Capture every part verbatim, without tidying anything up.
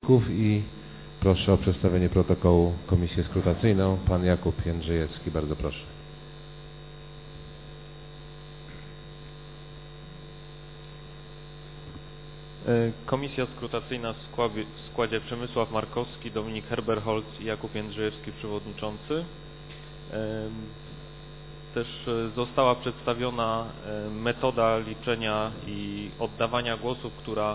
ławników i proszę o przedstawienie protokołu komisję skrutacyjną. Pan Jakub Jędrzejewski, bardzo proszę. Komisja skrutacyjna w składzie, w składzie Przemysław Markowski, Dominik Herberholz i Jakub Jędrzejewski przewodniczący. Też została przedstawiona metoda liczenia i oddawania głosów, która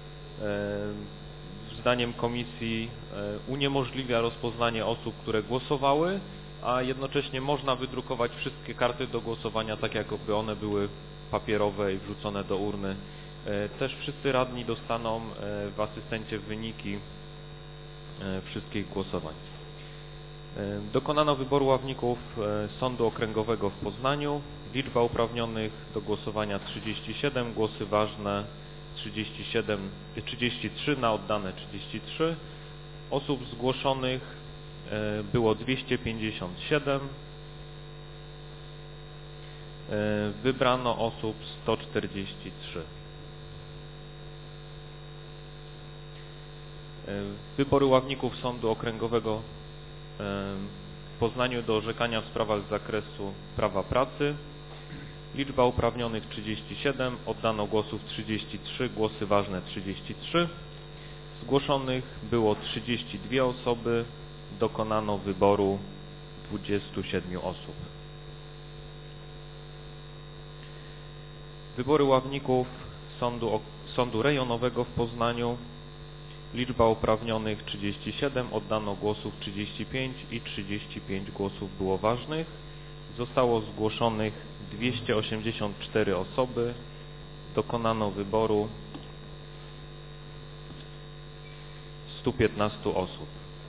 zdaniem komisji uniemożliwia rozpoznanie osób, które głosowały, a jednocześnie można wydrukować wszystkie karty do głosowania tak, jakby one były papierowe i wrzucone do urny. Też wszyscy radni dostaną w asystencie wyniki wszystkich głosowań. Dokonano wyboru ławników Sądu Okręgowego w Poznaniu. Liczba uprawnionych do głosowania trzydzieści siedem, głosy ważne trzydzieści siedem, trzydzieści trzy, na oddane trzydzieści trzy. Osób zgłoszonych było dwieście pięćdziesiąt siedem. Wybrano osób sto czterdzieści trzy. Wybory ławników Sądu Okręgowego w Poznaniu do orzekania w sprawach z zakresu prawa pracy. Liczba uprawnionych trzydzieści siedem, oddano głosów trzydzieści trzy, głosy ważne trzydzieści trzy. Zgłoszonych było trzydzieści dwie osoby, dokonano wyboru dwudziestu siedmiu osób. Wybory ławników Sądu, Sądu Rejonowego w Poznaniu. Liczba uprawnionych trzydzieści siedem, oddano głosów trzydzieści pięć i trzydzieści pięć głosów było ważnych. Zostało zgłoszonych dwieście osiemdziesiąt cztery osoby, dokonano wyboru stu piętnastu osób.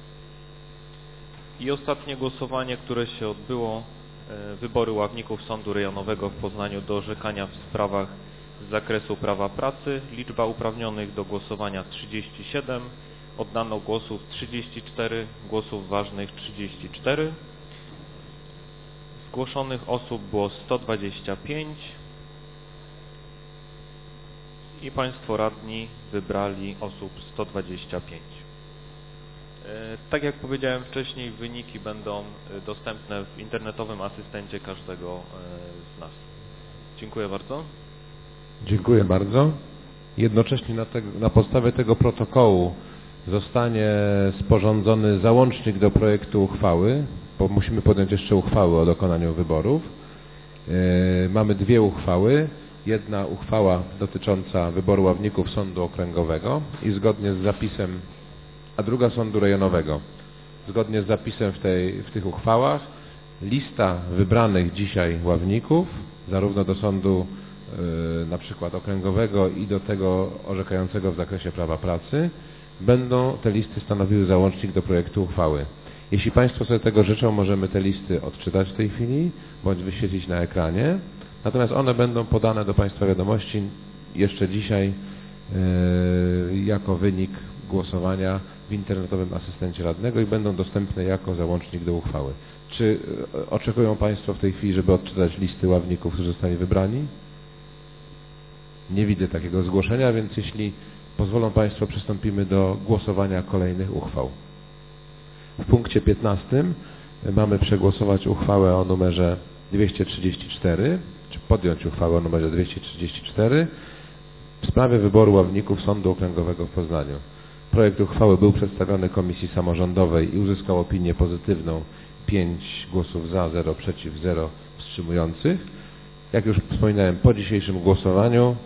I ostatnie głosowanie, które się odbyło, wybory ławników Sądu Rejonowego w Poznaniu do orzekania w sprawach z zakresu prawa pracy. Liczba uprawnionych do głosowania trzydzieści siedem, oddano głosów trzydzieści cztery, głosów ważnych trzydzieści cztery. Zgłoszonych osób było sto dwadzieścia pięć i Państwo radni wybrali osób sto dwadzieścia pięć. Tak jak powiedziałem wcześniej, wyniki będą dostępne w internetowym asystencie każdego z nas. Dziękuję bardzo. Dziękuję bardzo. Jednocześnie na, te, na podstawie tego protokołu zostanie sporządzony załącznik do projektu uchwały, bo musimy podjąć jeszcze uchwały o dokonaniu wyborów. Yy, mamy dwie uchwały. Jedna uchwała dotycząca wyboru ławników Sądu Okręgowego i zgodnie z zapisem, a druga Sądu Rejonowego. Zgodnie z zapisem w, tej, w tych uchwałach lista wybranych dzisiaj ławników, zarówno do Sądu yy, na przykład Okręgowego i do tego orzekającego w zakresie prawa pracy, będą te listy stanowiły załącznik do projektu uchwały. Jeśli Państwo sobie tego życzą, możemy te listy odczytać w tej chwili, bądź wyświetlić na ekranie. Natomiast one będą podane do Państwa wiadomości jeszcze dzisiaj yy, jako wynik głosowania w internetowym asystencie radnego i będą dostępne jako załącznik do uchwały. Czy yy, oczekują Państwo w tej chwili, żeby odczytać listy ławników, którzy zostali wybrani? Nie widzę takiego zgłoszenia, więc jeśli pozwolą Państwo, przystąpimy do głosowania kolejnych uchwał. W punkcie piętnastym mamy przegłosować uchwałę o numerze dwieście trzydzieści cztery, czy podjąć uchwałę o numerze dwieście trzydzieści cztery w sprawie wyboru ławników Sądu Okręgowego w Poznaniu. Projekt uchwały był przedstawiony Komisji Samorządowej i uzyskał opinię pozytywną, pięć głosów za, zero przeciw, zero wstrzymujących. Jak już wspominałem, po dzisiejszym głosowaniu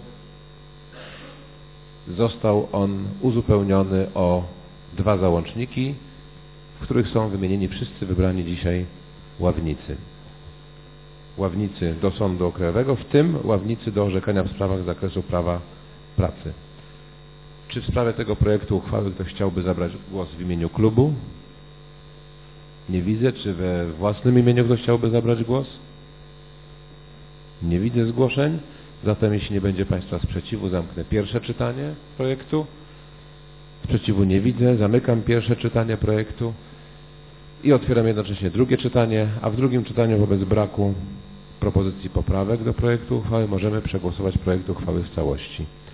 został on uzupełniony o dwa załączniki, w których są wymienieni wszyscy wybrani dzisiaj ławnicy. Ławnicy do Sądu Okręgowego, w tym ławnicy do orzekania w sprawach z zakresu prawa pracy. Czy w sprawie tego projektu uchwały ktoś chciałby zabrać głos w imieniu klubu? Nie widzę. Czy we własnym imieniu ktoś chciałby zabrać głos? Nie widzę zgłoszeń. Zatem jeśli nie będzie Państwa sprzeciwu, zamknę pierwsze czytanie projektu. Sprzeciwu nie widzę. Zamykam pierwsze czytanie projektu i otwieram jednocześnie drugie czytanie, a w drugim czytaniu wobec braku propozycji poprawek do projektu uchwały możemy przegłosować projekt uchwały w całości.